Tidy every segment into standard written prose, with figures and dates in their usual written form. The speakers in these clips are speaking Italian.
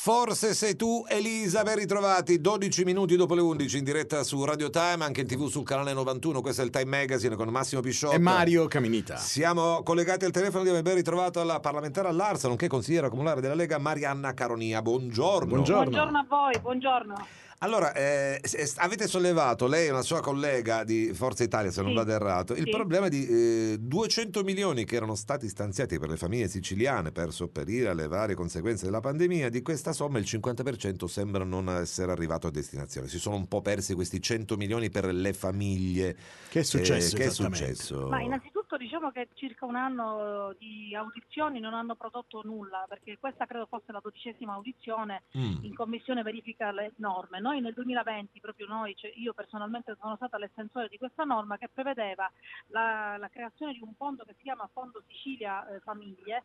Forse sei tu, Elisa, ben ritrovati, 12 minuti dopo le 11 in diretta su Radio Time, anche in TV sul canale 91, questo è il Time Magazine con Massimo Pisciotta e Mario Caminita. Siamo collegati al telefono di ben ritrovato alla parlamentare all'Arsa, nonché consigliera comunale della Lega, Marianna Caronia. Buongiorno. Buongiorno a voi, buongiorno. Allora, avete sollevato, lei e una sua collega di Forza Italia, se non vado errato, il problema di 200 milioni che erano stati stanziati per le famiglie siciliane per sopperire alle varie conseguenze della pandemia. Di questa somma il 50% sembra non essere arrivato a destinazione. Si sono un po' persi questi 100 milioni per le famiglie. Che è successo? Che è successo? Ma innanzitutto diciamo che circa un anno di audizioni non hanno prodotto nulla, perché questa credo fosse la 12ª audizione in commissione verifica le norme. Noi nel 2020, proprio noi, cioè io personalmente sono stata l'estensore di questa norma che prevedeva la creazione di un fondo che si chiama Fondo Sicilia Famiglie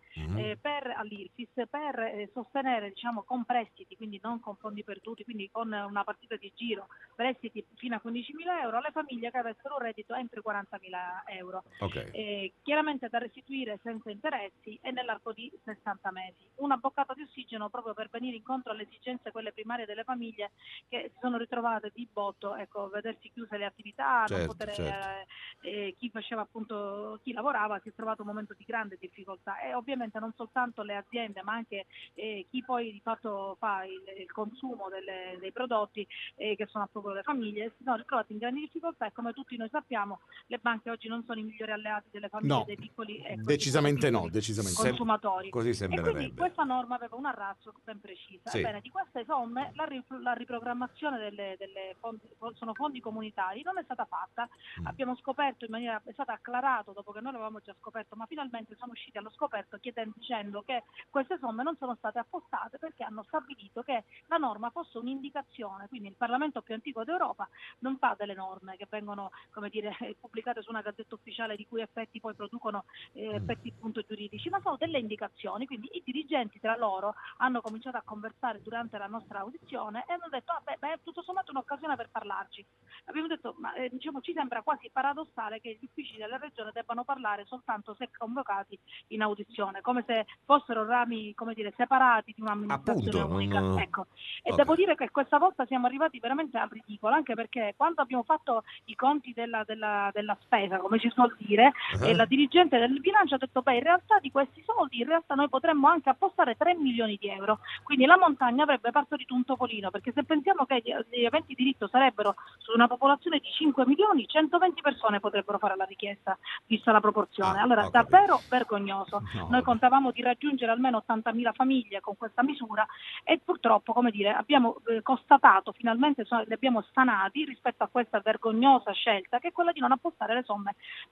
all'IRFIS per sostenere, diciamo, con prestiti, quindi non con fondi perduti, quindi con una partita di giro, prestiti fino a 15.000 euro alle famiglie che avessero un reddito entro i 40.000 euro. Chiaramente da restituire senza interessi e nell'arco di 60 mesi. Una boccata di ossigeno proprio per venire incontro alle esigenze, quelle primarie delle famiglie, che si sono ritrovate di botto, vedersi chiuse le attività, non poter, chi faceva appunto, chi lavorava si è trovato un momento di grande difficoltà, e ovviamente non soltanto le aziende ma anche chi poi di fatto fa il consumo dei prodotti, che sono appunto le famiglie, si sono ritrovate in grandi difficoltà, e come tutti noi sappiamo le banche oggi non sono i migliori alleati delle famiglie, dei piccoli decisamente consumatori. Così sembrerebbe. E quindi questa norma aveva una ratio ben precisa. Ebbene, di queste somme la riprogrammazione delle fondi, sono fondi comunitari, non è stata fatta. Abbiamo scoperto è stato acclarato dopo che noi l'avevamo già scoperto, ma finalmente sono usciti allo scoperto dicendo che queste somme non sono state appostate perché hanno stabilito che la norma fosse un'indicazione, quindi il Parlamento più antico d'Europa non fa delle norme che vengono, come dire, pubblicate su una gazzetta ufficiale di cui effetti poi producono effetti appunto giuridici, ma sono delle indicazioni. Quindi i dirigenti tra loro hanno cominciato a conversare durante la nostra audizione e hanno detto tutto sommato un'occasione per parlarci. Abbiamo detto, ma diciamo, ci sembra quasi paradossale che gli uffici della regione debbano parlare soltanto se convocati in audizione, come se fossero rami, come dire, separati di un'amministrazione unica. E devo dire che questa volta siamo arrivati veramente al ridicolo, anche perché quando abbiamo fatto i conti della spesa, come si suol dire, la dirigente del bilancio ha detto, in realtà di questi soldi in realtà noi potremmo anche appostare 3 milioni di euro, quindi la montagna avrebbe partorito un topolino, perché se pensiamo che gli aventi diritto sarebbero su una popolazione di 5 milioni, 120 persone potrebbero fare la richiesta, vista la proporzione. Allora, davvero vergognoso. Noi contavamo di raggiungere almeno 80.000 famiglie con questa misura e purtroppo, come dire, abbiamo constatato, finalmente li abbiamo stanati rispetto a questa vergognosa scelta, che è quella di non appostare le somme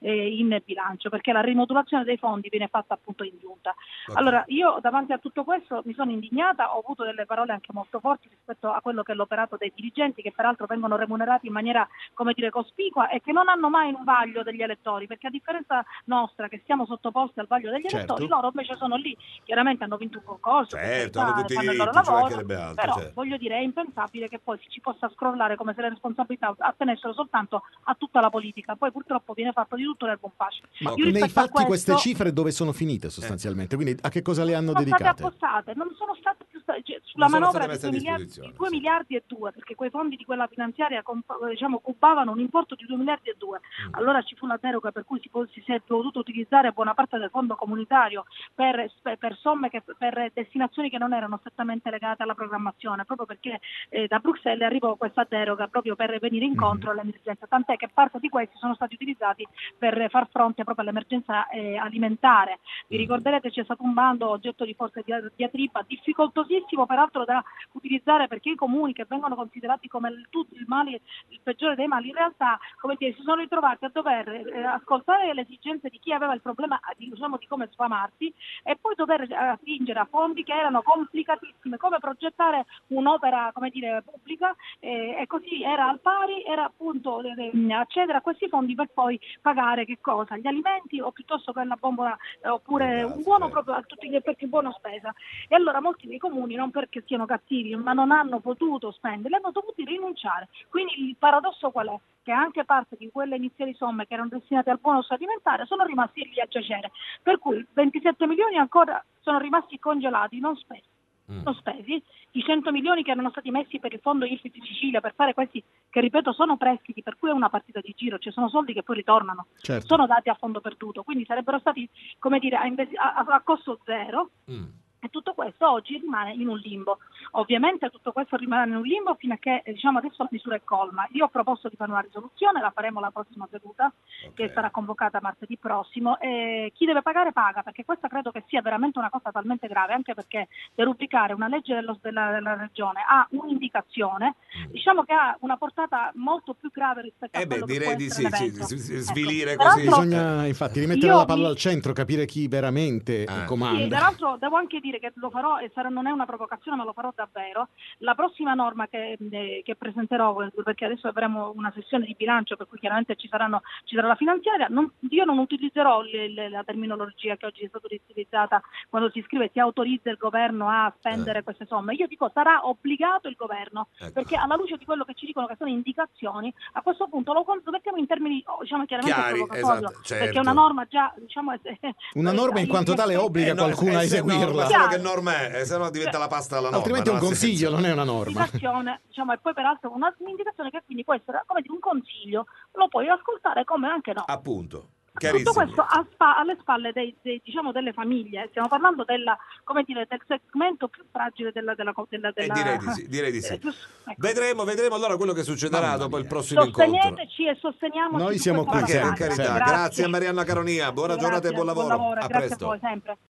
in bilancio, perché la rimodulazione dei fondi viene fatta appunto in giunta. Allora, io davanti a tutto questo mi sono indignata, ho avuto delle parole anche molto forti rispetto a quello che è l'operato dei dirigenti, che peraltro vengono remunerati in maniera, come dire, cospicua e che non hanno mai un vaglio degli elettori, perché a differenza nostra, che siamo sottoposti al vaglio degli elettori, loro invece sono lì, chiaramente hanno vinto un concorso, hanno tutti i fanno il loro diritti, lavoro, però voglio dire, è impensabile che poi ci possa scrollare come se le responsabilità attenessero soltanto a tutta la politica. Poi purtroppo viene fatto di tutto nel buon pace. Ma nei fatti queste cifre dove sono finite sostanzialmente? Quindi a che cosa le hanno dedicate? Non sono state appostate, non sono state più sulla manovra di 2 miliardi e 2, perché quei fondi di quella finanziaria diciamo cubavano un importo di 2 miliardi e 2. Allora ci fu una deroga per cui si è dovuto utilizzare buona parte del fondo comunitario per somme per destinazioni che non erano strettamente legate alla programmazione, proprio perché da Bruxelles arrivò questa deroga proprio per venire incontro all'emergenza, tant'è che parte di questi sono stati utilizzati per far fronte proprio all'emergenza alimentare. Vi ricorderete, c'è stato un bando oggetto di forte diatriba, difficoltosissimo peraltro da utilizzare, perché i comuni che vengono considerati come il peggiore dei mali, in realtà, come dire, si sono ritrovati a dover ascoltare le esigenze di chi aveva il problema, diciamo, di come sfamarsi, e poi dover attingere a fondi che erano complicatissimi, come progettare un'opera, come dire, pubblica, e così era al pari, era appunto accedere a questi fondi per poi pagare che cosa? Gli alimenti, o piuttosto che una bombola, oppure un buono proprio a tutti gli effetti, buono spesa. E allora molti dei comuni, non perché siano cattivi, ma non hanno potuto spendere, hanno dovuto rinunciare. Quindi il paradosso qual è? Che anche parte di quelle iniziali somme che erano destinate al bonus alimentare sono rimasti lì a giacere, per cui 27 milioni ancora sono rimasti congelati, non spesi. sono spesi, i 100 milioni che erano stati messi per il fondo IFIS di Sicilia per fare questi, che ripeto sono prestiti, per cui è una partita di giro, cioè sono soldi che poi ritornano, Certo. sono dati a fondo perduto, quindi sarebbero stati, come dire, a costo zero. E tutto questo oggi rimane in un limbo. Ovviamente tutto questo rimane in un limbo fino a che adesso la misura è colma. Io ho proposto di fare una risoluzione, la faremo la prossima seduta, che sarà convocata martedì prossimo, e chi deve pagare paga, perché questa credo che sia veramente una cosa talmente grave, anche perché derubricare una legge della regione ha un'indicazione, diciamo che ha una portata molto più grave rispetto a quello che può essere l'evento. Svilire Ecco, così. Bisogna infatti rimettere la palla al centro, capire chi veramente comanda. Sì, peraltro devo anche dire che lo farò, e non è una provocazione, ma lo farò davvero. La prossima norma che presenterò, perché adesso avremo una sessione di bilancio, per cui chiaramente ci sarà la finanziaria, io non utilizzerò la terminologia che oggi è stata utilizzata quando si scrive si autorizza il governo a spendere queste somme. Io dico sarà obbligato il governo, perché alla luce di quello che ci dicono che sono indicazioni, a questo punto lo mettiamo in termini chiaramente provocatorio, perché è una norma già una norma in quanto tale obbliga qualcuno a eseguirla. Che norma è? Se no diventa la pasta alla norma. Altrimenti è un consiglio, non è una norma. E poi peraltro un'indicazione che quindi può essere come dire un consiglio, lo puoi ascoltare come anche no. Appunto. Tutto questo alle spalle delle famiglie, stiamo parlando del segmento più fragile della direi di sì. Ecco. Vedremo allora quello che succederà dopo il prossimo incontro. Sosteneteci e sosteniamoci. Noi siamo qui. Grazie a Marianna Caronia, buona giornata e buon lavoro. A Grazie presto. a voi sempre.